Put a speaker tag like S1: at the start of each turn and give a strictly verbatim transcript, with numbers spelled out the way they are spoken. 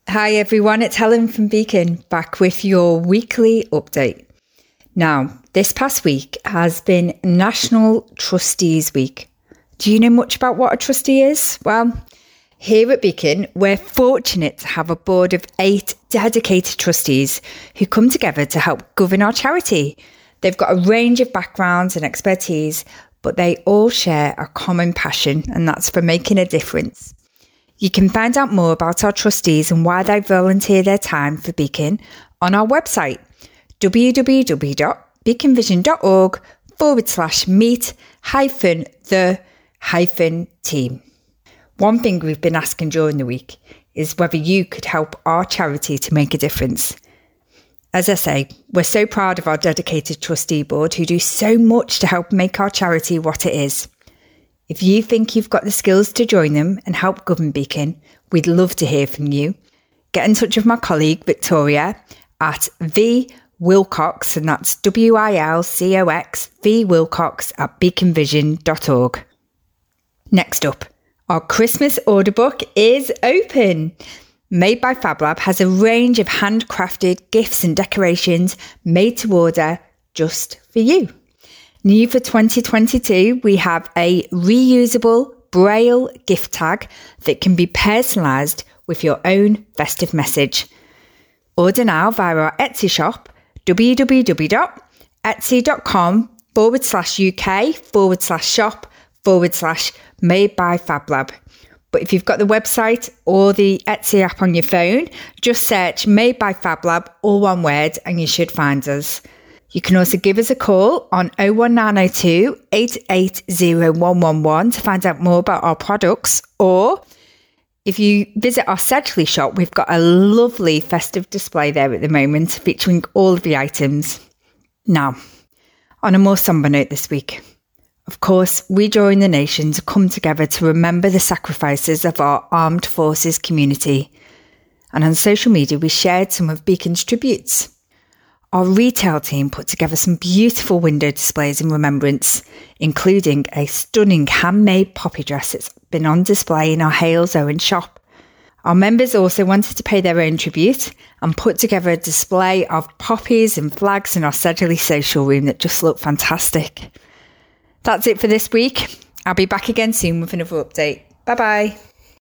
S1: Hi everyone, it's Helen from Beacon, back with your weekly update. Now, this past week has been National Trustees Week. Do you know much about what a trustee is? Well, here at Beacon, we're fortunate to have a board of eight dedicated trustees who come together to help govern our charity. They've got a range of backgrounds and expertise, but they all share a common passion, and that's for making a difference. You can find out more about our trustees and why they volunteer their time for Beacon on our website, www.beaconvision.org forward slash meet hyphen the hyphen team. One thing we've been asking during the week is whether you could help our charity to make a difference. As I say, we're so proud of our dedicated trustee board who do so much to help make our charity what it is. If you think you've got the skills to join them and help govern Beacon, we'd love to hear from you. Get in touch with my colleague Victoria at V Wilcox, and that's W I L C O X, V Wilcox at beacon vision dot org. Next up, our Christmas order book is open. Made by FabLab has a range of handcrafted gifts and decorations made to order just for you. New for twenty twenty-two, we have a reusable Braille gift tag that can be personalised with your own festive message. Order now via our Etsy shop, www.etsy.com forward slash UK forward slash shop forward slash made by FabLab. But if you've got the website or the Etsy app on your phone, just search Made by FabLab, all one word, and you should find us. You can also give us a call on oh one nine oh two, eight eight oh, one one one to find out more about our products. Or if you visit our Sedgley shop, we've got a lovely festive display there at the moment featuring all of the items. Now, on a more sombre note this week, of course, we join the nation to come together to remember the sacrifices of our armed forces community. And on social media, we shared some of Beacon's tributes. Our retail team put together some beautiful window displays in remembrance, including a stunning handmade poppy dress that's been on display in our Hales Owen shop. Our members also wanted to pay their own tribute and put together a display of poppies and flags in our Sedgley social room that just looked fantastic. That's it for this week. I'll be back again soon with another update. Bye bye.